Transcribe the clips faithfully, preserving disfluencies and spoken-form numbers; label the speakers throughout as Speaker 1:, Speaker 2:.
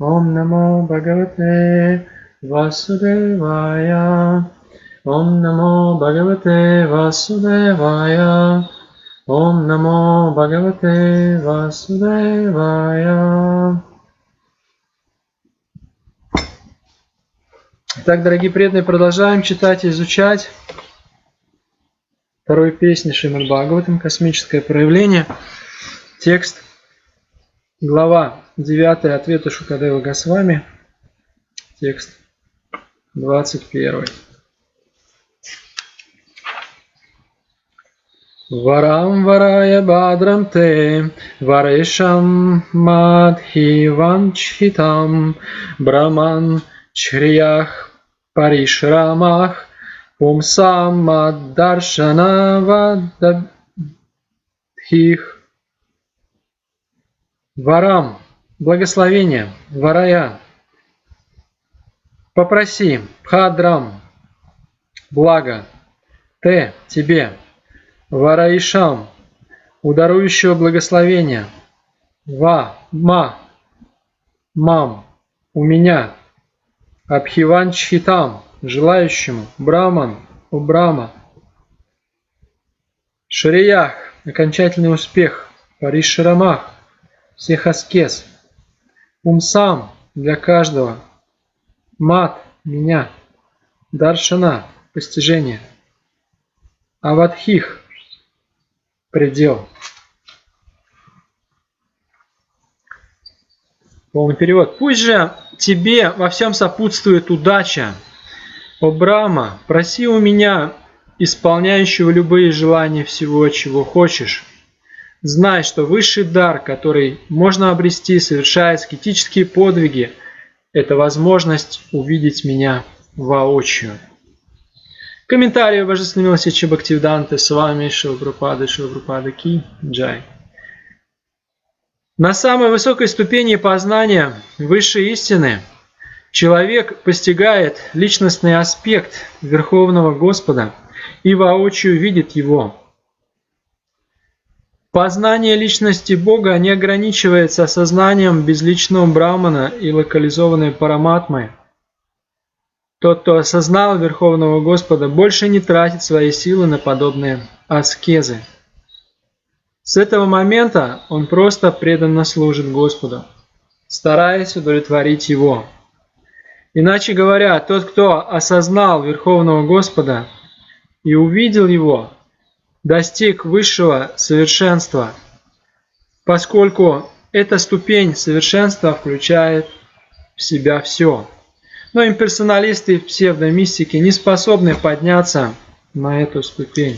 Speaker 1: Om Namo Bhagavate Vasudevaya. Om Namo Bhagavate Vasudevaya. Om Namo Bhagavate Vasудевая. Итак, дорогие преданные, продолжаем читать и изучать второй песни Шримад Бхагаватам «Космическое проявление». Текст, глава девятая, ответы Шукадева Госвами, текст двадцать первый. Варам варая бадрам те, варешам мадхи ванчхитам, браман чриях паришрамах, пумсам маддаршана ваддхих. Варам, благословение, варая, попроси, бхадрам, благо, те, тебе, вараишам, у дарующего благословения, ва, ма, мам, у меня, абхиванчхитам, желающему, браман, у брама, шриях, окончательный успех, паришрамах, всех аскез, умсам, для каждого, мат, меня, даршана, постижение, авадхих, предел. Полный перевод. Пусть же тебе во всем сопутствует удача. О Брахма, проси у меня, исполняющего любые желания всего, чего хочешь. Знай, что высший дар, который можно обрести, совершая аскетические подвиги, это возможность увидеть меня воочию. Комментарии Божественной милости Шри Бхактивиданта Свами Шрила Прабхупады Шрила Прабхупады Ки Джай. На самой высокой ступени познания высшей истины человек постигает личностный аспект Верховного Господа и воочию видит Его. Познание личности Бога не ограничивается осознанием безличного Брахмана и локализованной Параматмы. Тот, кто осознал Верховного Господа, больше не тратит свои силы на подобные аскезы. С этого момента он просто преданно служит Господу, стараясь удовлетворить Его. Иначе говоря, тот, кто осознал Верховного Господа и увидел Его, достиг высшего совершенства, поскольку эта ступень совершенства включает в себя все. Но имперсоналисты и псевдомистики не способны подняться на эту ступень.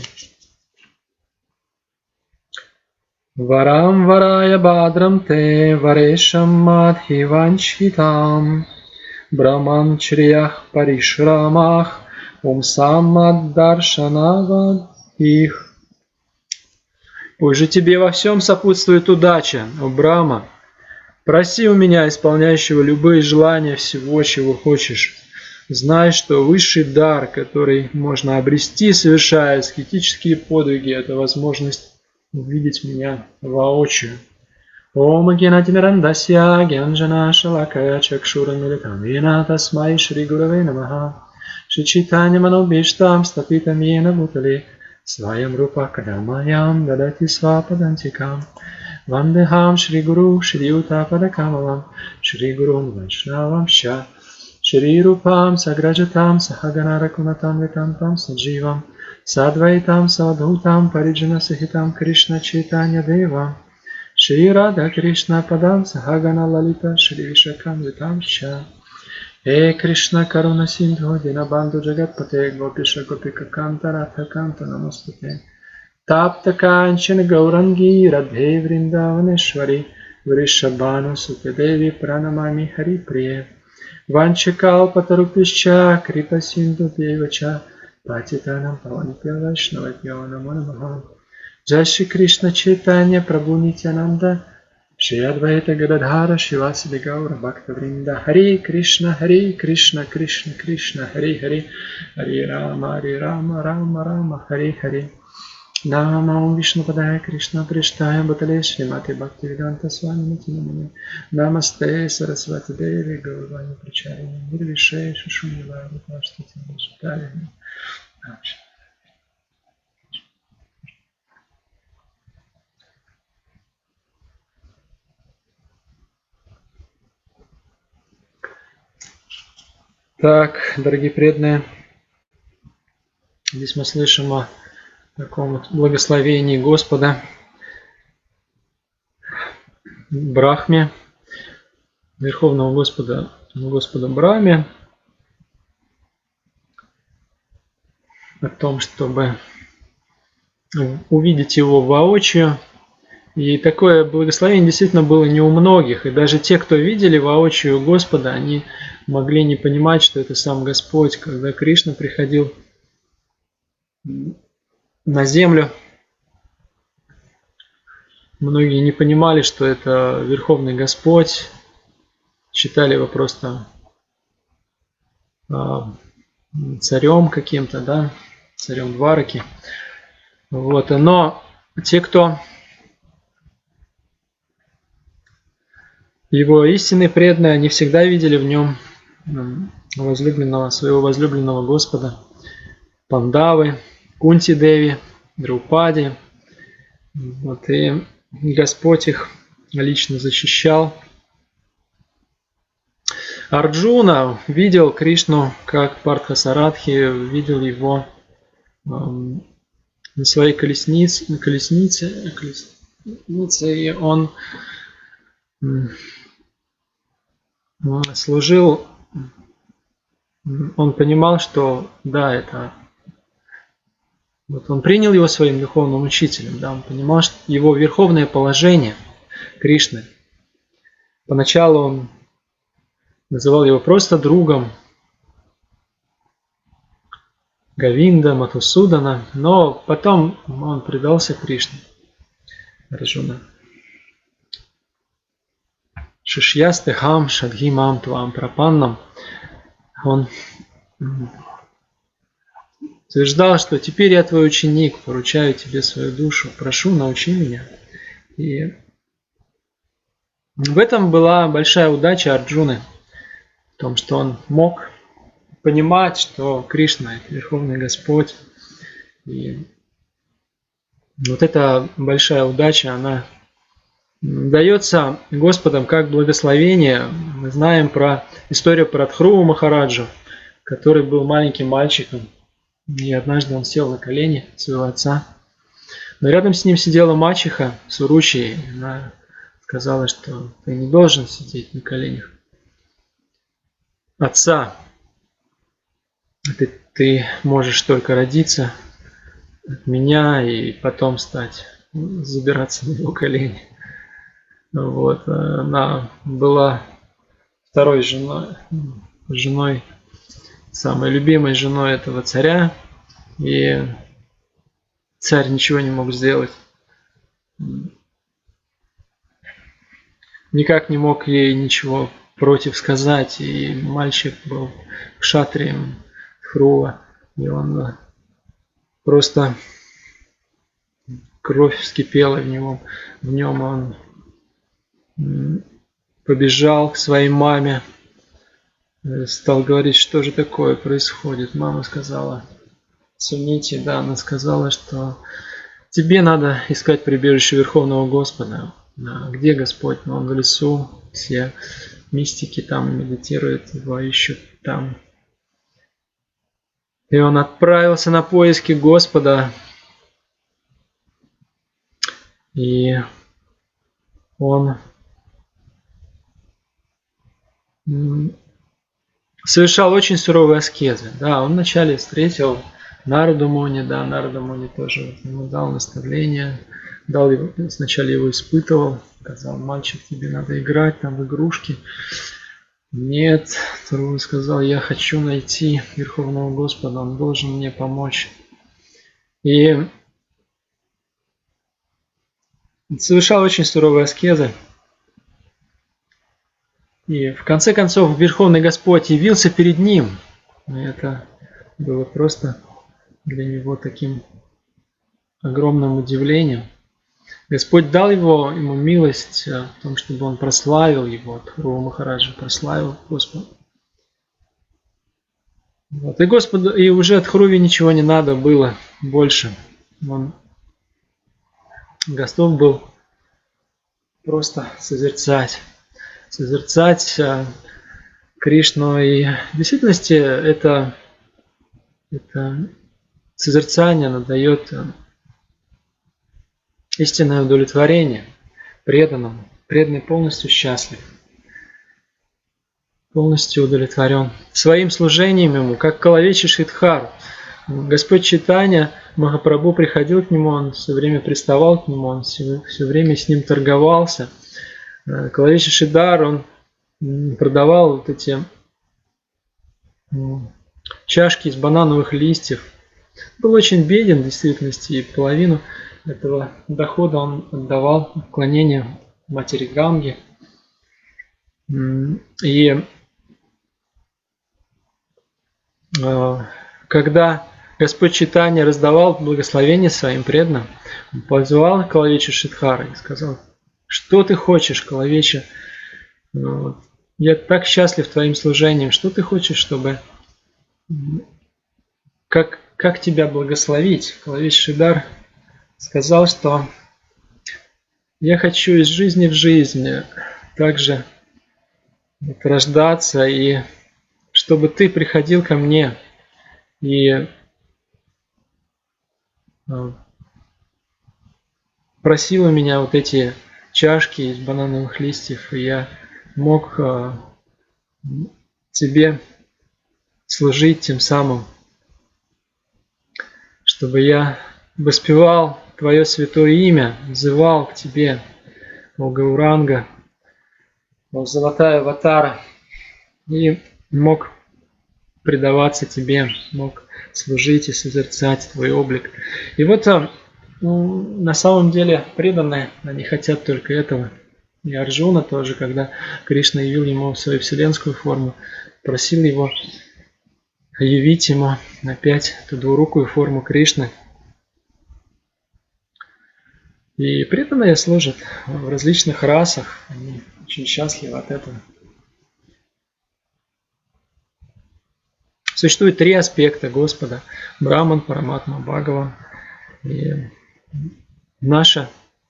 Speaker 1: Варам варая бадрам те, варешам мадхи ванчхитам, браман чриях паришрамах, умсам маддаршанавадхих. Пусть же тебе во всем сопутствует удача, о Брахма. Проси у меня, исполняющего любые желания всего, чего хочешь. Знай, что высший дар, который можно обрести, совершая аскетические подвиги, это возможность увидеть меня воочию. Ом генатимирандасья генджана шалакая чакшура милитамина тасмай шри гураве намаха шичитанья манобиштам стапитам йена бутали сваям рупа кадамаям дадати свападантикам вандехам шри гуру шри утапада камалам шри гурум вайшнавам ша шри рупам саграджатам сахагана ракунатам витантам садживам садвайтам садхутам париджана сахитам Кришна чайтанья дева Шри Рада Кришна падам сахагана лалита Шри Вишакам витам ша Э Кришна каруна синдху динабанду джагатпате гопиша гопика канта радха канта намастуте Тапта канчана гауранги радхе вриндаванешвари Вришабхану сукадеви пранамами хари прие Ванчакалпатарупишча крипа синду девача Патитанам паванипя вайшнавапьо намо намаха Джай Шри Кришна Чайтанья Прабху Нитянанда Шри Адвайта Гададхара Шивасади Гаура Бхакта Вринда Хари Кришна Хари Кришна Кришна Кришна Хари Хари Хари Рама Хари Рама Рама Рама Хари Хари Намам Вишнупадая Кришна Приштая Бхутале Шримати Бхактивиданта Свами Натинамани Намасте Сарасвати Деви Гававани Причарини Нирвишей Шишумила Рупаштати Нишитали. Так, дорогие преданные, здесь мы слышим о таком вот благословении Господа Брахме, Верховного Господа, Господа Брахме, о том, чтобы увидеть его воочию. И такое благословение действительно было не у многих. И даже те, кто видели воочию Господа, они могли не понимать, что это сам Господь. Когда Кришна приходил на землю, многие не понимали, что это Верховный Господь, считали его просто царем каким-то, да, царем Двараки. Вот. Но те, кто его истинные преданные, они всегда видели в нем возлюбленного, своего возлюбленного Господа. Пандавы, Кунти Деви, Друпади. Вот, и Господь их лично защищал. Арджуна видел Кришну как Партхасарадхи, видел его э, на своей колеснице, на колеснице, колеснице, и он э, служил, он понимал, что да, это вот он принял его своим духовным учителем, да, он понимал, что его верховное положение Кришны. Поначалу он называл его просто другом Говинда, Матусудана, но потом он предался Кришне, Арджуна. Шишьясте хам шадхимам твам прапаннам. Он утверждал, что теперь я твой ученик, поручаю тебе свою душу, прошу, научи меня. И в этом была большая удача Арджуны, в том, что он мог понимать, что Кришна – это Верховный Господь. И вот эта большая удача, она дается Господом как благословение. Мы знаем про историю про Дхруву Махараджу, который был маленьким мальчиком. И однажды он сел на колени своего отца. Но рядом с ним сидела мачеха Суручи. И она сказала, что ты не должен сидеть на коленях отца. Ты, ты можешь только родиться от меня и потом стать, забираться на его колени. Вот. Она была второй женой, женой, самой любимой женой этого царя, и царь ничего не мог сделать. Никак не мог ей ничего против сказать, и мальчик был кшатрием Дхрува, и он просто кровь вскипела в нем, в нем он побежал к своей маме, стал говорить, что же такое происходит. Мама сказала, Сунити, да, она сказала, что тебе надо искать прибежище Верховного Господа. А где Господь? Но он в лесу, все мистики там медитируют, его ищут там. И он отправился на поиски Господа. И он совершал очень суровые аскезы. Да, он вначале встретил Нараду Муни, да, Нарада Муни тоже ему дал наставление, дал его, сначала его испытывал, сказал, мальчик, тебе надо играть там в игрушки. Нет, Дхрува сказал, я хочу найти Верховного Господа, он должен мне помочь. И совершал очень суровые аскезы. И в конце концов Верховный Господь явился перед ним. И это было просто для него таким огромным удивлением. Господь дал его, ему милость в том, чтобы он прославил его, Дхрува Махараджа прославил Господа. Вот. И Господу, и уже Дхруве ничего не надо было больше. Он готов был просто созерцать, созерцать Кришну. И в действительности это, это созерцание оно дает истинное удовлетворение преданному. Преданный полностью счастлив, полностью удовлетворен своим служением ему, как Калавечи Шридхар. Господь Чайтанья Махапрабху приходил к нему, он все время приставал к нему, он все, все время с ним торговался. Калавечи Шридар, он продавал вот эти чашки из банановых листьев. Был очень беден в действительности, и половину этого дохода он отдавал в поклонение матери Ганги. И когда Господь Чайтанья раздавал благословение своим преданным, он позвал Калавечи Шридхара и сказал: что ты хочешь, Калавечи? Я так счастлив твоим служением. Что ты хочешь, чтобы... Как, как тебя благословить? Калавечи Шридар сказал, что я хочу из жизни в жизнь также рождаться, и чтобы ты приходил ко мне и просил у меня вот эти чашки из банановых листьев, и я мог тебе служить тем самым, чтобы я воспевал Твое святое имя, взывал к Тебе, о Гауранга, о Золотая Аватара, и мог предаваться Тебе, мог служить и созерцать Твой облик. И вот ну, на самом деле преданные, они хотят только этого. И Арджуна тоже, когда Кришна явил ему свою вселенскую форму, просил его явить ему опять эту двурукую форму Кришны. И преданные служат в различных расах, они очень счастливы от этого. Существует три аспекта Господа: Браман, Параматма, Бхагаван. И наше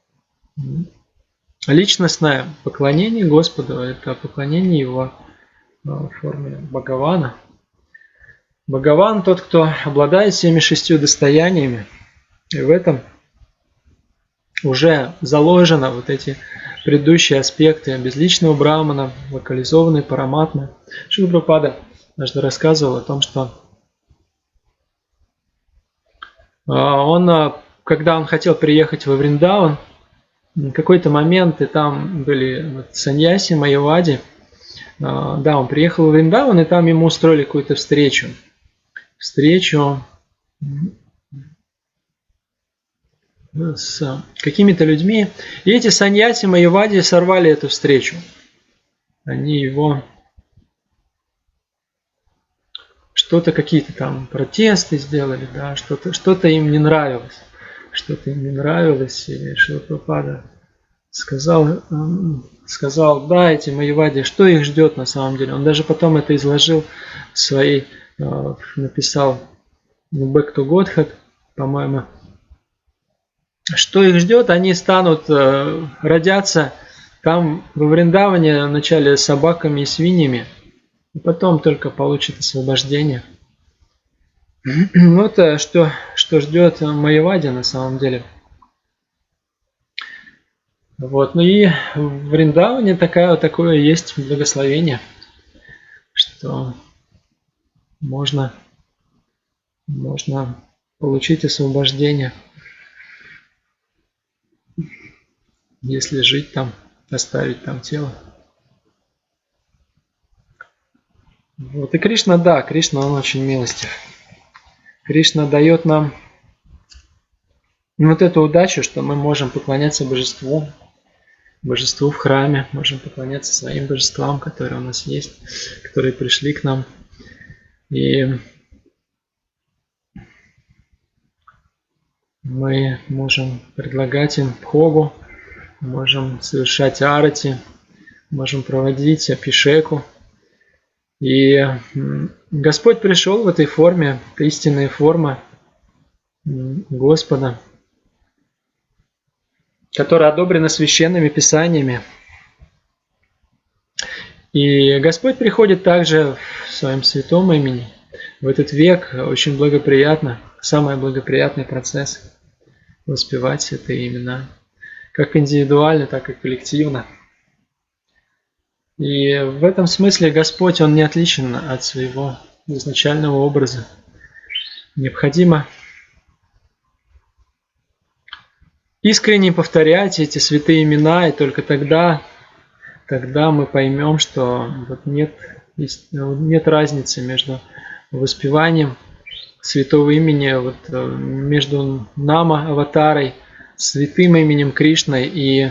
Speaker 1: личностное поклонение Господу – это поклонение Его в форме Бхагавана. Бхагаван – тот, кто обладает всеми шестью достояниями, и в этом уже заложено вот эти предыдущие аспекты безличного Брамана, локализованной Параматмы. Шрила Прабхупада даже рассказывал о том, что он, когда он хотел приехать во Вриндаван, в какой-то момент, и там были вот саньяси, майявади, да, он приехал в Вриндаван, и там ему устроили какую-то встречу. Встречу с какими-то людьми. И эти саньяси, майявади сорвали эту встречу. Они его... Что-то, какие-то там протесты сделали, да, что-то, что-то им не нравилось. Что-то им не нравилось, и Шрила Прабхупада сказал, сказал, да, эти майявади, что их ждет на самом деле. Он даже потом это изложил в своей, написал Back to Godhead, по-моему. Что их ждет? Они станут родятся там во Вриндаване вначале собаками и свиньями, и потом только получат освобождение. Вот что, что ждет майявади на самом деле. Вот. Ну и в Вриндаване такая, такое есть благословение, что можно, можно получить освобождение, если жить там, оставить там тело. Вот. И Кришна, да, Кришна, он очень милостив. Кришна дает нам вот эту удачу, что мы можем поклоняться божеству, божеству в храме, можем поклоняться своим божествам, которые у нас есть, которые пришли к нам. И Мы можем предлагать им бхогу, можем совершать арати, можем проводить абхишеку. И Господь пришел в этой форме, это истинная форма Господа, которая одобрена священными писаниями. И Господь приходит также в своем святом имени. В этот век очень благоприятно, самый благоприятный процесс воспевать эти имена, как индивидуально, так и коллективно. И в этом смысле Господь, Он не отличен от своего изначального образа. Необходимо искренне повторять эти святые имена, и только тогда, тогда мы поймем, что вот нет, нет разницы между воспеванием святого имени, вот, между Нама, аватарой, святым именем Кришной и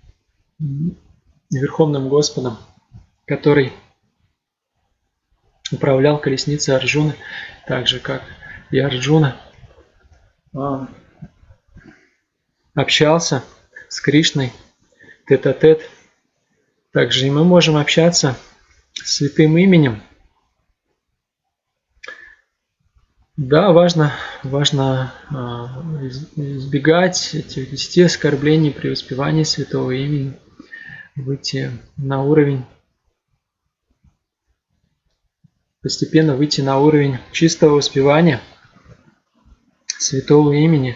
Speaker 1: Верховным Господом, который управлял колесницей Арджуны, так же, как и Арджуна общался с Кришной тет-а-тет. Также и мы можем общаться с святым именем. Да, важно, важно избегать этих десяти оскорблений при воспевании святого имени, выйти на уровень, постепенно выйти на уровень чистого воспевания святого имени,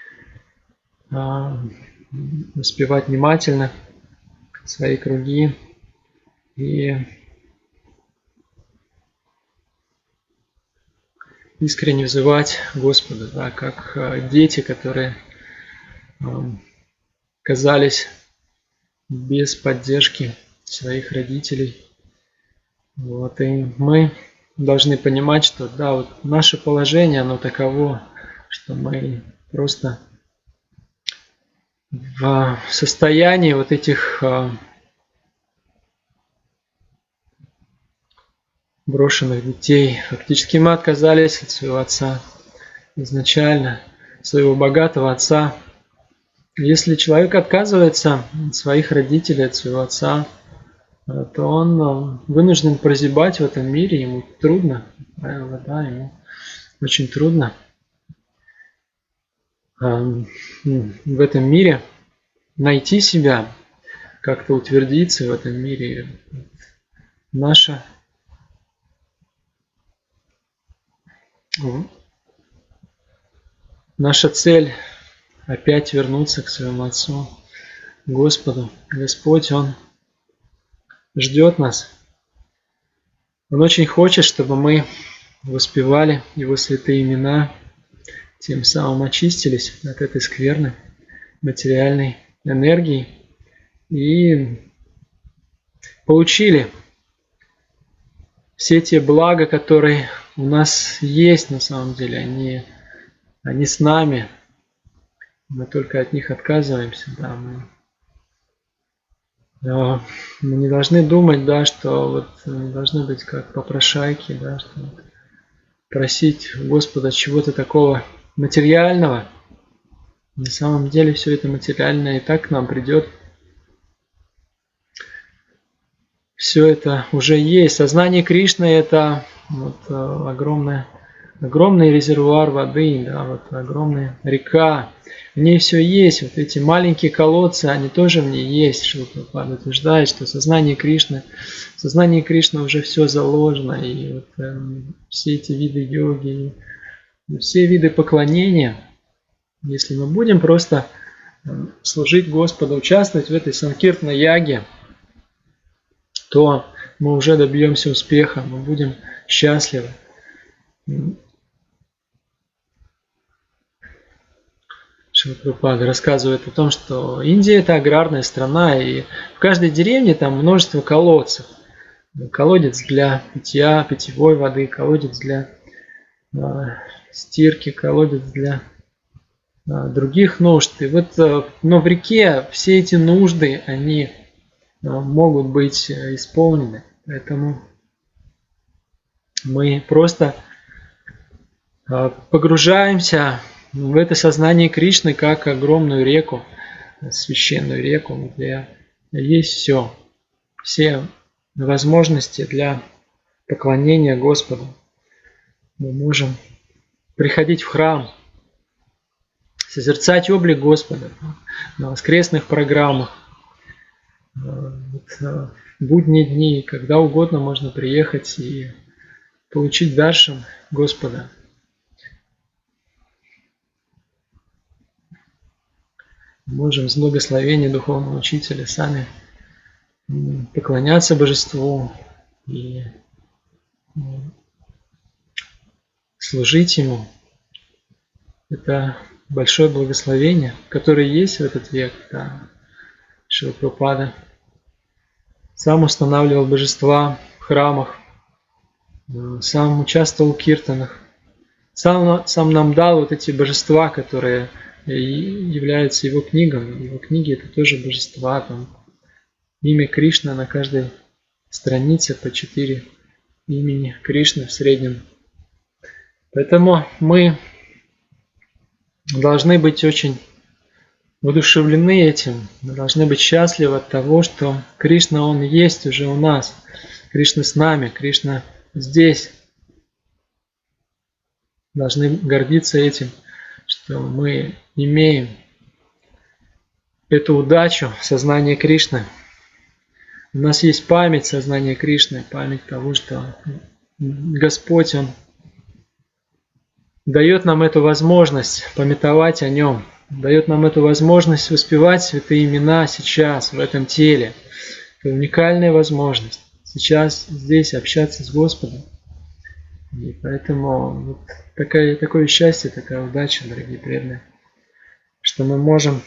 Speaker 1: воспевать внимательно свои круги и искренне взывать Господу, да, как дети, которые оказались без поддержки своих родителей. Вот, и мы должны понимать, что да, вот наше положение, оно таково, что мы просто в состоянии вот этих брошенных детей. Фактически мы отказались от своего отца изначально, своего богатого отца. Если человек отказывается от своих родителей, от своего отца, то он вынужден прозябать в этом мире, ему трудно, правило, да, ему очень трудно в этом мире найти себя, как-то утвердиться в этом мире. Наша Наша цель – опять вернуться к своему Отцу, Господу. Господь, Он ждет нас. Он очень хочет, чтобы мы воспевали Его святые имена, тем самым очистились от этой скверны материальной энергии и получили все те блага, которые у нас есть на самом деле, они, они с нами, мы только от них отказываемся, да, мы, да, мы не должны думать, да, что вот не должны быть как попрошайки, да, что вот просить Господа чего-то такого материального. На самом деле все это материальное и так к нам придет. Все это уже есть. Сознание Кришны – это вот огромное, огромный резервуар воды, да, вот огромная река. В ней все есть. Вот эти маленькие колодцы, они тоже в ней есть. Шрила Прабхупада утверждает, что сознание Кришны, в сознании Кришны уже все заложено. И вот, э, все эти виды йоги, все виды поклонения, если мы будем просто служить Господу, участвовать в этой санкиртна-яге, то мы уже добьемся успеха, мы будем счастливы. Шрила Прабхупада рассказывает о том, что Индия – это аграрная страна, и в каждой деревне там множество колодцев. Колодец для питья, питьевой воды, колодец для э, стирки, колодец для э, других нужд. И вот, э, но в реке все эти нужды, они могут быть исполнены. Поэтому мы просто погружаемся в это сознание Кришны как огромную реку, священную реку, где есть все, все возможности для поклонения Господу. Мы можем приходить в храм, созерцать облик Господа на воскресных программах, в будние дни, когда угодно можно приехать и получить даршан Господа. Можем с благословения духовного учителя сами поклоняться Божеству и служить Ему. Это большое благословение, которое есть в этот век. Да. Шрила Прабхупада сам устанавливал божества в храмах, сам участвовал в киртанах, сам, сам нам дал вот эти божества, которые являются его книгами. Его книги это тоже божества. Там имя Кришна на каждой странице по четыре имени Кришны в среднем. Поэтому мы должны быть очень воодушевлены этим. Мы должны быть счастливы от того, что Кришна, Он есть уже у нас. Кришна с нами, Кришна здесь. Должны гордиться этим, что мы имеем эту удачу сознания Кришны. У нас есть память сознания Кришны, память того, что Господь, Он дает нам эту возможность памятовать о Нем, дает нам эту возможность воспевать святые имена сейчас, в этом теле. Это уникальная возможность сейчас здесь общаться с Господом. И поэтому вот такое, такое счастье, такая удача, дорогие преданные, что мы можем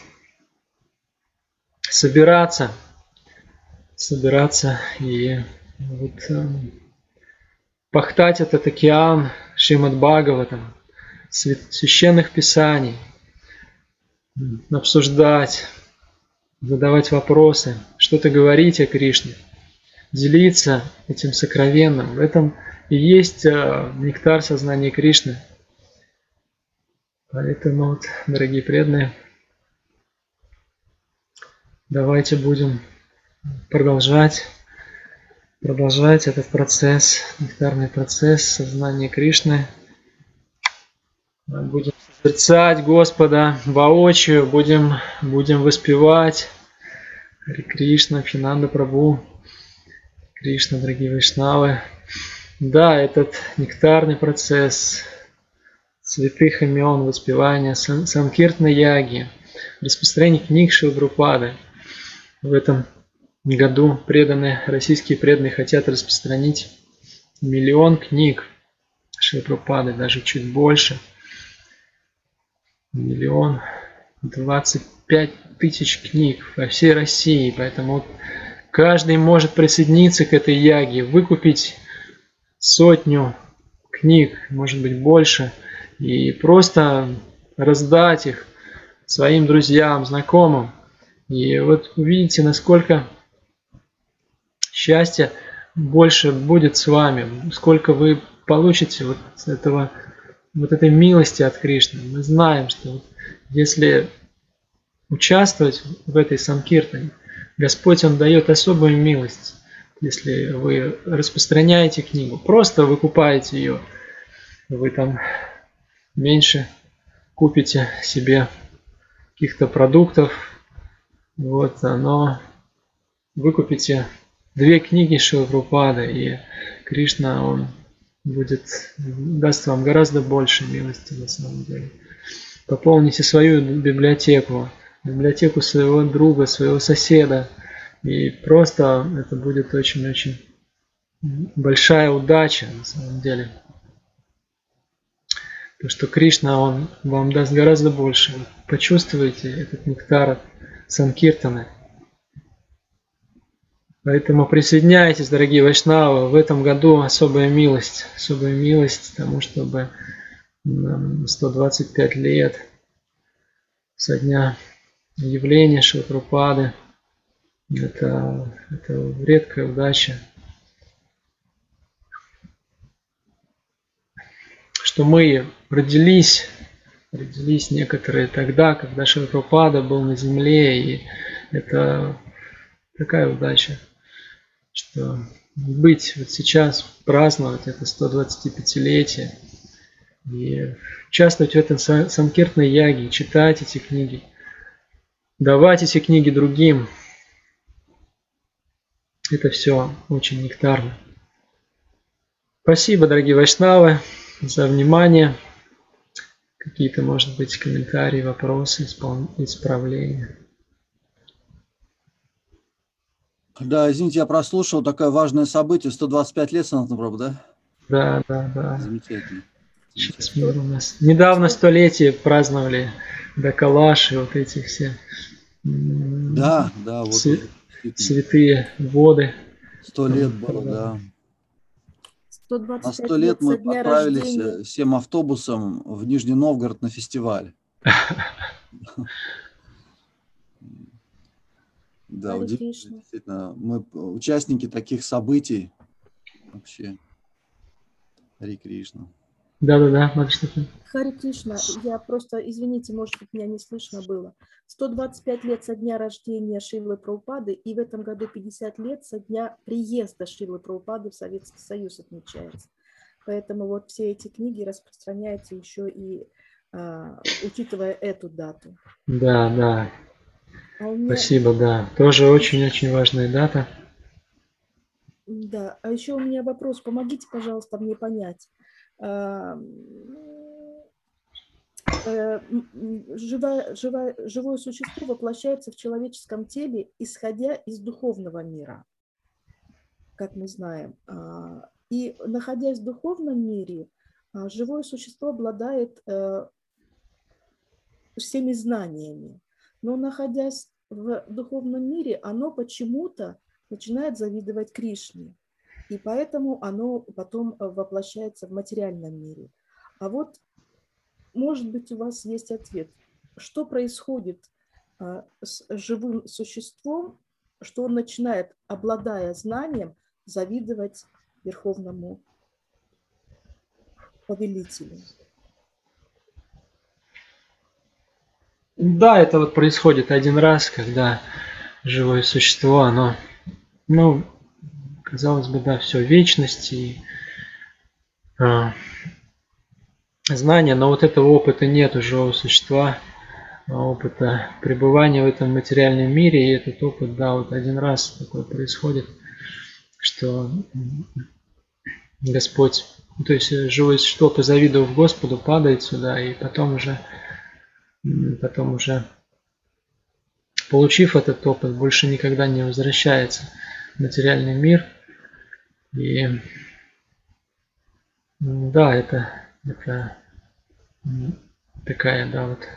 Speaker 1: собираться, собираться и вот, э, пахтать этот океан Шримад Бхагаватам, священных писаний, обсуждать, задавать вопросы, что-то говорить о Кришне, делиться этим сокровенным. В этом и есть нектар сознания Кришны. Поэтому, вот, дорогие преданные, давайте будем продолжать, продолжать этот процесс, нектарный процесс сознания Кришны. Мы будем созерцать Господа воочию, будем, будем воспевать Харе Кришна, Бхактинанда Прабху, Кришна, дорогие вайшнавы. Да, этот нектарный процесс святых имен, воспевания, санкиртной яги, распространение книг Шрилы Прабхупады. В этом году преданные, российские преданные хотят распространить миллион книг Шрилы Прабхупады, даже чуть больше. Миллион двадцать пять тысяч книг по всей России. Поэтому каждый может присоединиться к этой яге, выкупить сотню книг, может быть больше, и просто раздать их своим друзьям, знакомым. И вот увидите, насколько счастья больше будет с вами, сколько вы получите вот этого, вот этой милости от Кришны. Мы знаем, что вот если участвовать в этой санкиртане, Господь, Он дает особую милость. Если вы распространяете книгу, просто выкупаете ее, вы там меньше купите себе каких-то продуктов, вот, но выкупите две книги Шрилы Прабхупады, и Кришна, Он будет, даст вам гораздо больше милости на самом деле. Пополните свою библиотеку, библиотеку своего друга, своего соседа, и просто это будет очень-очень большая удача на самом деле. Потому что Кришна, Он вам даст гораздо больше. Почувствуйте этот нектар санкиртаны. Поэтому присоединяйтесь, дорогие вайшнавы, в этом году особая милость, особая милость тому, чтобы сто двадцать пять лет со дня явления Шрилы Прабхупады. Это, это редкая удача, что мы родились, родились некоторые тогда, когда Шрила Прабхупада был на земле, и это такая удача, что быть вот сейчас, праздновать это сто двадцатипятилетие, и участвовать в этом санкиртной яге, читать эти книги, давать эти книги другим, это все очень нектарно. Спасибо, дорогие вайшнавы, за внимание. Какие-то, может быть, комментарии, вопросы, исправления.
Speaker 2: Да, извините, я прослушал такое важное событие. сто двадцать пять лет Санатана Прабху, да?
Speaker 1: Да, да, да.
Speaker 2: Замечательно.
Speaker 1: Сейчас мир у нас. Недавно столетие праздновали до Калаши, вот эти все
Speaker 2: да, да, вот
Speaker 1: ц... святые воды.
Speaker 2: Сто лет было, да.
Speaker 3: сто двадцать
Speaker 2: на сто лет, лет мы отправились рождения. всем автобусом в Нижний Новгород на фестиваль. Да, удивительно, действительно. Мы участники таких событий. Вообще. Хари Кришна.
Speaker 1: Да-да-да, надо что-то.
Speaker 3: Хари Кришна, я просто, извините, может быть, меня не слышно было. сто двадцать пять лет со дня рождения Шрилы Прабхупады, и в этом году пятьдесят лет со дня приезда Шрилы Прабхупады в Советский Союз отмечается. Поэтому вот все эти книги распространяются еще и а, учитывая эту дату.
Speaker 1: Да, да.
Speaker 3: А у меня...
Speaker 1: Спасибо, да. Тоже очень-очень важная дата.
Speaker 3: Да, а еще у меня вопрос. Помогите, пожалуйста, мне понять. Живое, живое, живое существо воплощается в человеческом теле, исходя из духовного мира, как мы знаем. И находясь в духовном мире, живое существо обладает всеми знаниями. Но находясь в духовном мире, оно почему-то начинает завидовать Кришне. И поэтому оно потом воплощается в материальном мире. А вот, может быть, у вас есть ответ. Что происходит а, с живым существом, что он начинает, обладая знанием, завидовать верховному повелителю?
Speaker 1: Да, это вот происходит один раз, когда живое существо, оно, ну, казалось бы, да, все вечность и а, знания, но вот этого опыта нет у живого существа, опыта пребывания в этом материальном мире, и этот опыт, да, вот один раз такое происходит, что Господь, то есть живое существо, позавидовав Господу, падает сюда, и потом уже, потом уже, получив этот опыт, больше никогда не возвращается в материальный мир. И да, это, это такая, да, вот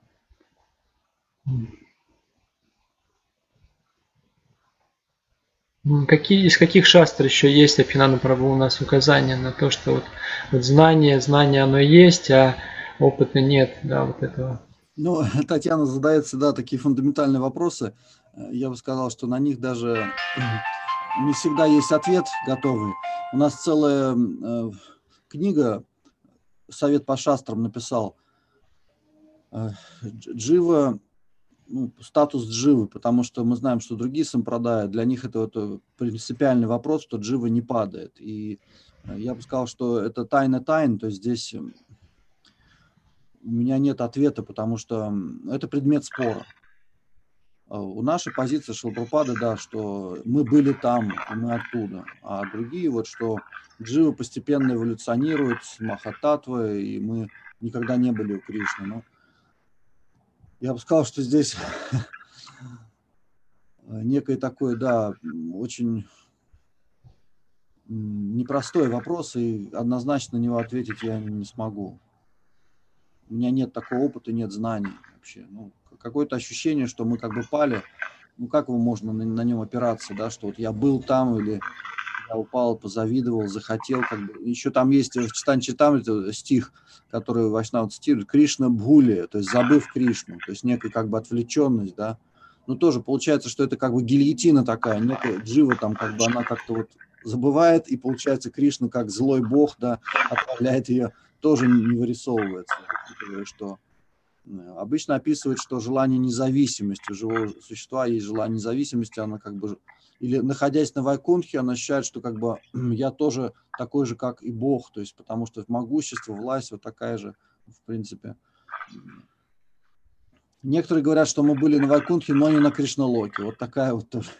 Speaker 1: какие, из каких шастр еще есть, Абхинанда Прабху, у нас указания на то, что вот, вот знание, знание оно есть, а опыта нет, да, вот этого.
Speaker 2: Ну, Татьяна задает всегда такие фундаментальные вопросы. Я бы сказал, что на них даже не всегда есть ответ готовый. У нас целая э, книга, Совет по шастрам написал, э, Джива, ну, статус дживы, потому что мы знаем, что другие сампрадаи, для них это вот принципиальный вопрос, что джива не падает. И я бы сказал, что это тайна тайн, то есть здесь у меня нет ответа, потому что это предмет спора. У нашей позиции Шрила Прабхупады, да, что мы были там, и мы оттуда. А другие, вот, что джива постепенно эволюционирует с Махататтвы, и мы никогда не были у Кришны. Но я бы сказал, что здесь некое такое, да, очень непростой вопрос, и однозначно на него ответить я не смогу. У меня нет такого опыта, нет знаний вообще. Ну, какое-то ощущение, что мы как бы пали. Ну, как его можно на, на нем опираться, да, что вот я был там, или я упал, позавидовал, захотел, как бы. Еще там есть в Читан Читам стих, который Вайшнава цитирует, Кришна Бхули, то есть забыв Кришну, то есть некая как бы отвлеченность, да. Ну, тоже получается, что это как бы гильотина такая, некая джива там, как бы она как-то вот забывает, и получается Кришна как злой бог, да, отправляет ее, тоже не вырисовывается, что обычно описывает, что желание независимости, у живого существа есть желание независимости, она как бы, или находясь на Вайкунтхе, она ощущает, что как бы я тоже такой же, как и Бог, то есть потому что могущество, власть вот такая же, в принципе. Некоторые говорят, что мы были на Вайкунтхе, но не на Кришналоке. Вот такая вот тоже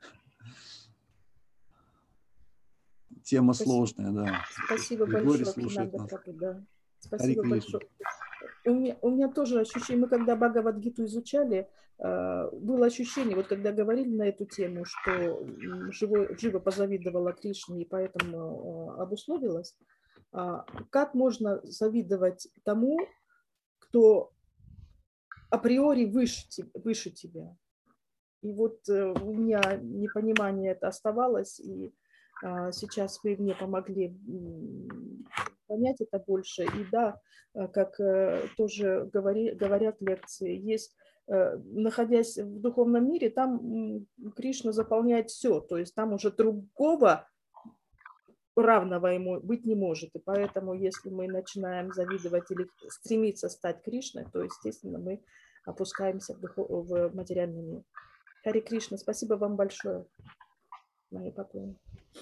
Speaker 2: тема
Speaker 3: Спасибо.
Speaker 2: сложная, да.
Speaker 3: Спасибо
Speaker 2: Григорий
Speaker 3: большое,
Speaker 2: слушает
Speaker 3: Кинанда
Speaker 2: нас.
Speaker 3: Прабhu, да.
Speaker 2: Хари
Speaker 3: Спасибо
Speaker 2: Кришна.
Speaker 3: большое. У меня, у меня тоже ощущение, мы когда Бхагавад-гиту изучали, э, было ощущение, вот когда говорили на эту тему, что м, живо, живо позавидовала Кришне и поэтому э, обусловилась, а, как можно завидовать тому, кто априори выше, те- выше тебя. И вот э, у меня непонимание это оставалось, и а, сейчас вы мне помогли м, понять это больше. И да, э, как э, тоже говори, говорят лекции, есть, э, находясь в духовном мире, там м, Кришна заполняет все, то есть там уже другого равного ему быть не может. И поэтому, если мы начинаем завидовать или стремиться стать Кришной, то, естественно, мы опускаемся в, духов... в материальный мир. Хари Кришна, спасибо вам большое. Мои поклоны.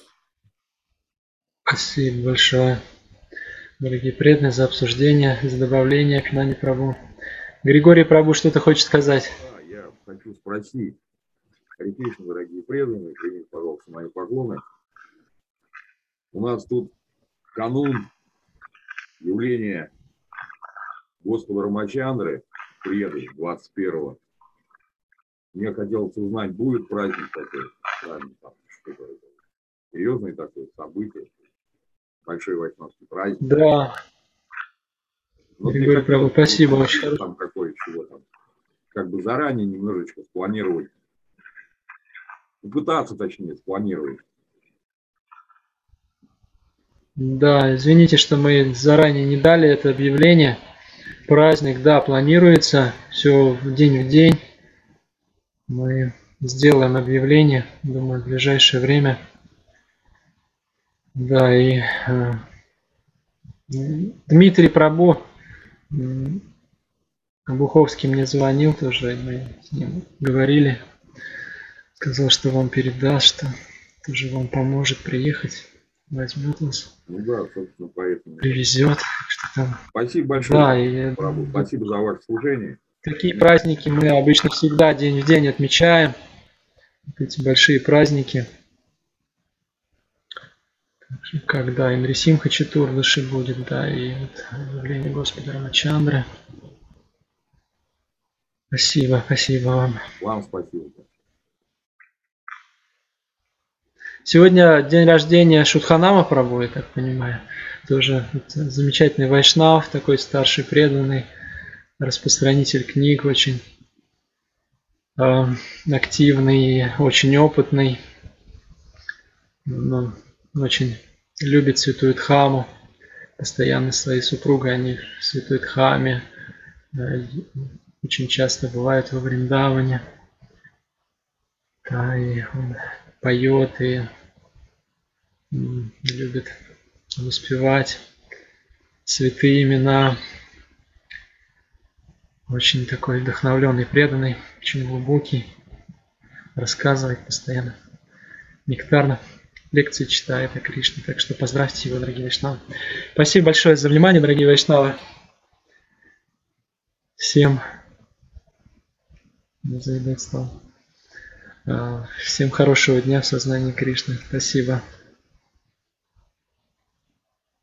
Speaker 1: Спасибо большое, дорогие преданные, за обсуждение, за добавление к Нани Прабу. Григорий Прабу что-то хочет сказать.
Speaker 4: Да, я хочу спросить, Хари Кришна, дорогие преданные, примите, пожалуйста, мои поклоны. У нас тут канун явления Господа Рамачандры, приеду двадцать первого. Мне хотелось узнать, будет праздник такой, праздник, там, что-то серьезное такое событие, большой вайшнавский праздник.
Speaker 1: Да,
Speaker 4: Вот
Speaker 1: Григорий Прабу, спасибо,
Speaker 4: там,
Speaker 1: очень хорошо.
Speaker 4: там какое чего там, как бы заранее немножечко спланировать, попытаться, точнее, спланировать.
Speaker 1: Да, извините, что мы заранее не дали это объявление. Праздник, да, планируется, все в день в день. Мы сделаем объявление, думаю, в ближайшее время. Да, и э, Дмитрий Прабу, м, Буховский мне звонил тоже, мы с ним говорили. Сказал, что вам передаст, что тоже вам поможет приехать, возьмет вас,
Speaker 4: Ну да, собственно, поэтому.
Speaker 1: привезет. Что там.
Speaker 4: Спасибо большое,
Speaker 1: Да, и
Speaker 4: Прабу. Спасибо за ваше служение.
Speaker 1: такие праздники мы обычно всегда день в день отмечаем. Эти большие праздники. Когда и Нрисимха Четурдаши будет, да, и вот явление Господа Рамачандры. Спасибо, спасибо вам.
Speaker 4: Вам спасибо.
Speaker 1: Сегодня день рождения Шудханама Прабу, я так понимаю. Тоже вот замечательный вайшнав, такой старший преданный, распространитель книг, очень э, активный, очень опытный. Ну, очень любит Святую Дхаму. Постоянно с своей супругой они в Святой Дхаме. Э, очень часто бывают во Вриндаване. Да, и он поет и м, любит воспевать святые имена. Очень такой вдохновленный, преданный, очень глубокий. Рассказывает постоянно. Нектарно лекции читает о Кришне. Так что поздравьте его, дорогие вайшнавы. Спасибо большое за внимание, дорогие вайшнавы. Всем не заедать слово. Всем хорошего дня в сознании Кришны. Спасибо.